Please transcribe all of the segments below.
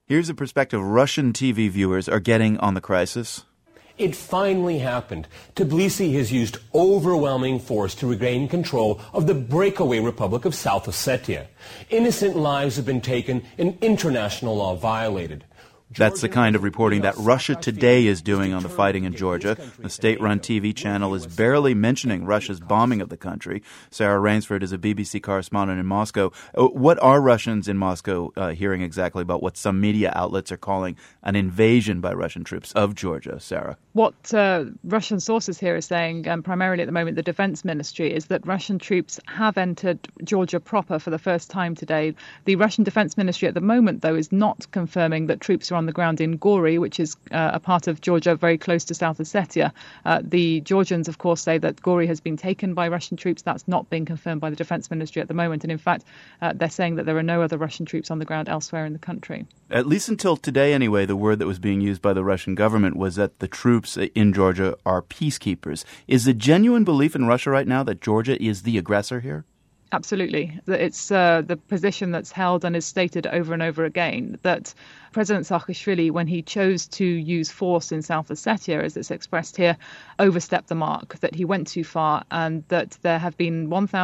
Here's a perspective Russian TV viewers are getting on the crisis. It finally happened. Tbilisi has used overwhelming force to regain control of the breakaway Republic of South Ossetia. Innocent lives have been taken and international law violated. That's the kind of reporting that Russia Today is doing on the fighting in Georgia. The state-run TV channel is barely mentioning Russia's bombing of the country. Sarah Rainsford is a BBC correspondent in Moscow. What are Russians in Moscow hearing exactly about what some media outlets are calling an invasion by Russian troops of Georgia, Sarah? What Russian sources here are saying, primarily at the moment the Defense Ministry, is that Russian troops have entered Georgia proper for the first time today. The Russian Defense Ministry at the moment, though, is not confirming that troops are on the ground in Gori, which is a part of Georgia very close to South Ossetia. The Georgians, of course, say that Gori has been taken by Russian troops. That's not being confirmed by the Defense Ministry at the moment. And in fact, they're saying that there are no other Russian troops on the ground elsewhere in the country. At least until today, anyway, the word that was being used by the Russian government was that the troops in Georgia are peacekeepers. Is the genuine belief in Russia right now that Georgia is the aggressor here? Absolutely. It's the position that's held and is stated over and over again that President Saakashvili, when he chose to use force in South Ossetia, as it's expressed here, overstepped the mark, that he went too far, and that there have been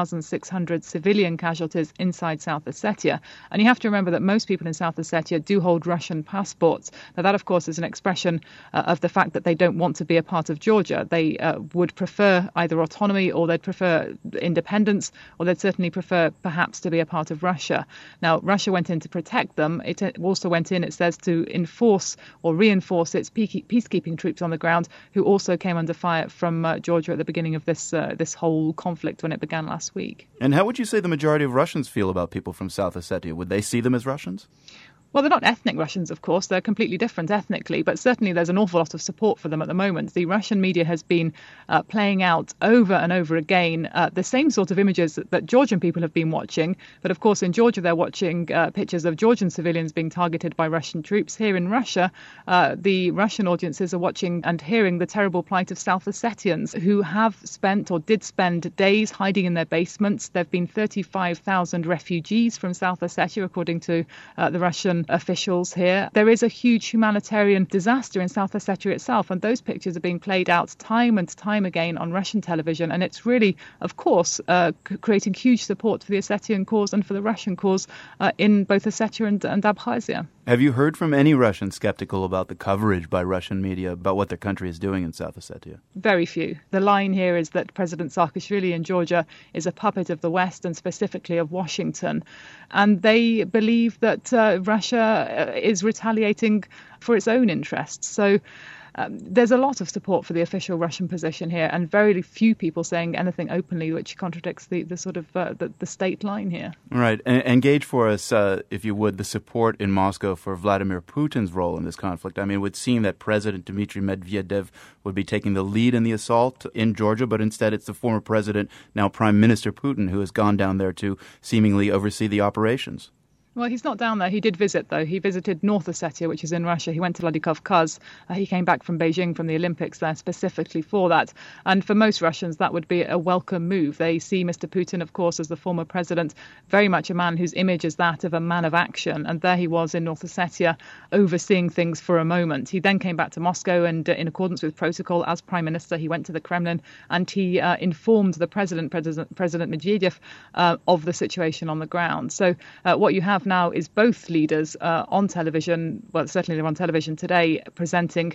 1,600 civilian casualties inside South Ossetia. And you have to remember that most people in South Ossetia do hold Russian passports. Now, that, of course, is an expression of the fact that they don't want to be a part of Georgia. They would prefer either autonomy, or they'd prefer independence, or they'd certainly prefer perhaps to be a part of Russia. Now, Russia went in to protect them. It also went in, it says, to enforce or reinforce its peacekeeping troops on the ground, who also came under fire from Georgia at the beginning of this whole conflict when it began last week. And how would you say the majority of Russians feel about people from South Ossetia? Would they see them as Russians? Well, they're not ethnic Russians, of course. They're completely different ethnically, but certainly there's an awful lot of support for them at the moment. The Russian media has been playing out over and over again the same sort of images that Georgian people have been watching. But of course, in Georgia, they're watching pictures of Georgian civilians being targeted by Russian troops. Here in Russia, the Russian audiences are watching and hearing the terrible plight of South Ossetians who have spent or did spend days hiding in their basements. There have been 35,000 refugees from South Ossetia, according to the Russian officials here. There is a huge humanitarian disaster in South Ossetia itself, and those pictures are being played out time and time again on Russian television, and it's really, of course, creating huge support for the Ossetian cause and for the Russian cause in both Ossetia and Abkhazia. Have you heard from any Russians skeptical about the coverage by Russian media about what their country is doing in South Ossetia? Very few. The line here is that President Saakashvili in Georgia is a puppet of the West and specifically of Washington. And they believe that Russia is retaliating for its own interests. So there's a lot of support for the official Russian position here, and very few people saying anything openly which contradicts the sort of the state line here. All right. And gauge for us, if you would, the support in Moscow for Vladimir Putin's role in this conflict. I mean, it would seem that President Dmitry Medvedev would be taking the lead in the assault in Georgia, but instead it's the former president, now Prime Minister Putin, who has gone down there to seemingly oversee the operations. Well, he's not down there. He did visit, though. He visited North Ossetia, which is in Russia. He went to Vladikavkaz. He came back from Beijing from the Olympics there specifically for that. And for most Russians, that would be a welcome move. They see Mr. Putin, of course, as the former president, very much a man whose image is that of a man of action. And there he was in North Ossetia, overseeing things for a moment. He then came back to Moscow, and in accordance with protocol, as prime minister, he went to the Kremlin and he informed the President Medvedev, of the situation on the ground. So what you have now is both leaders on television, well, certainly they're on television today, presenting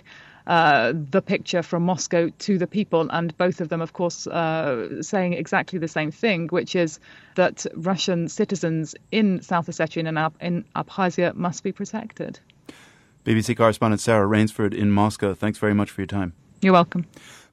the picture from Moscow to the people, and both of them, of course, saying exactly the same thing, which is that Russian citizens in South Ossetia and in Abkhazia must be protected. BBC correspondent Sarah Rainsford in Moscow, thanks very much for your time. You're welcome.